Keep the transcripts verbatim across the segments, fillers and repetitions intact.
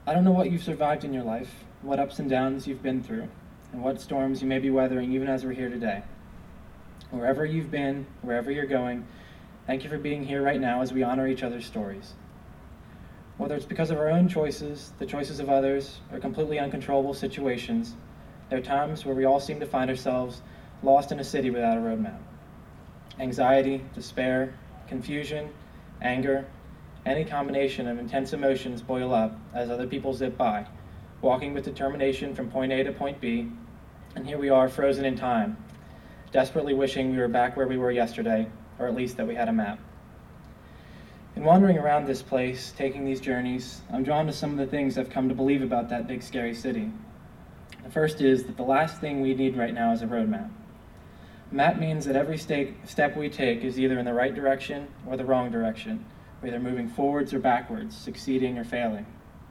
I don't know what you've survived in your life, what ups and downs you've been through, and what storms you may be weathering even as we're here today. Wherever you've been, wherever you're going, thank you for being here right now as we honor each other's stories. Whether it's because of our own choices, the choices of others, or completely uncontrollable situations, there are times where we all seem to find ourselves lost in a city without a roadmap. Anxiety, despair, confusion, anger, any combination of intense emotions boil up as other people zip by, walking with determination from point A to point B, and here we are frozen in time, desperately wishing we were back where we were yesterday, or at least that we had a map. In wandering around this place, taking these journeys, I'm drawn to some of the things I've come to believe about that big scary city. The first is that the last thing we need right now is a roadmap. A map means that every sta- step we take is either in the right direction or the wrong direction, whether moving forwards or backwards, succeeding or failing.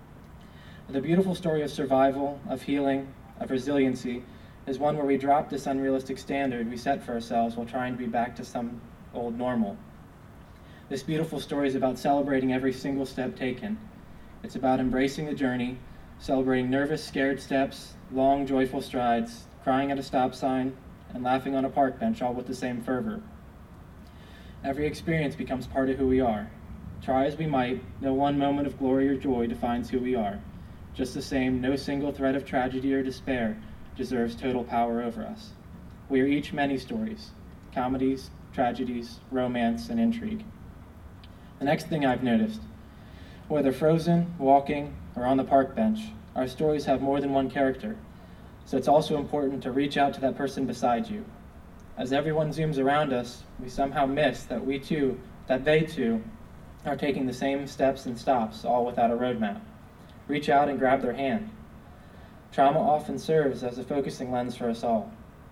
The beautiful story of survival, of healing, of resiliency is one where we drop this unrealistic standard we set for ourselves while trying to be back to some old normal. This beautiful story is about celebrating every single step taken. It's about embracing the journey, celebrating nervous, scared steps, long, joyful strides, crying at a stop sign, and laughing on a park bench, all with the same fervor. Every experience becomes part of who we are. Try as we might, no one moment of glory or joy defines who we are. Just the same, no single thread of tragedy or despair deserves total power over us. We are each many stories, comedies, tragedies, romance, and intrigue. The next thing I've noticed, whether frozen, walking, or on the park bench, our stories have more than one character, so it's also important to reach out to that person beside you. As everyone zooms around us, we somehow miss that we too, that they too, are taking the same steps and stops, all without a roadmap. Reach out and grab their hand. Trauma often serves as a focusing lens for us all.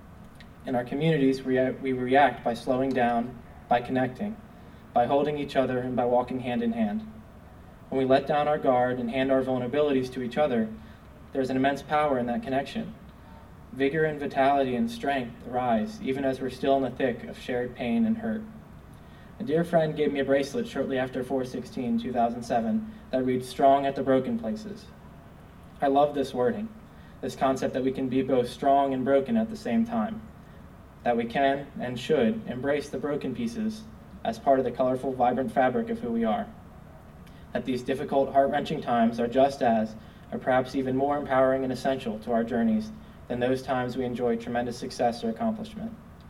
In our communities, we, we react by slowing down, by connecting, by holding each other, and by walking hand in hand. When we let down our guard and hand our vulnerabilities to each other, there's an immense power in that connection. Vigor and vitality and strength arise, even as we're still in the thick of shared pain and hurt. A dear friend gave me a bracelet shortly after four sixteen two thousand seven that reads, "Strong at the broken places." I love this wording, this concept that we can be both strong and broken at the same time, that we can and should embrace the broken pieces as part of the colorful, vibrant fabric of who we are. That these difficult, heart-wrenching times are just as, or perhaps even more empowering and essential to our journeys than those times we enjoy tremendous success or accomplishment.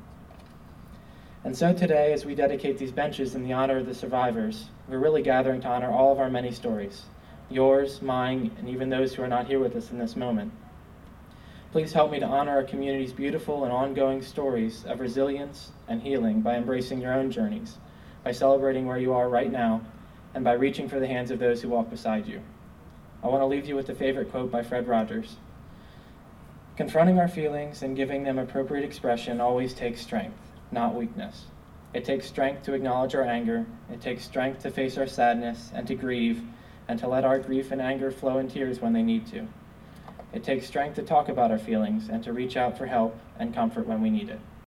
And so today, as we dedicate these benches in the honor of the survivors, we're really gathering to honor all of our many stories, yours, mine, and even those who are not here with us in this moment. Please help me to honor our community's beautiful and ongoing stories of resilience and healing by embracing your own journeys, by celebrating where you are right now, and by reaching for the hands of those who walk beside you. I want to leave you with a favorite quote by Fred Rogers. Confronting our feelings and giving them appropriate expression always takes strength, not weakness. It takes strength to acknowledge our anger. It takes strength to face our sadness and to grieve, and to let our grief and anger flow in tears when they need to. It takes strength to talk about our feelings and to reach out for help and comfort when we need it.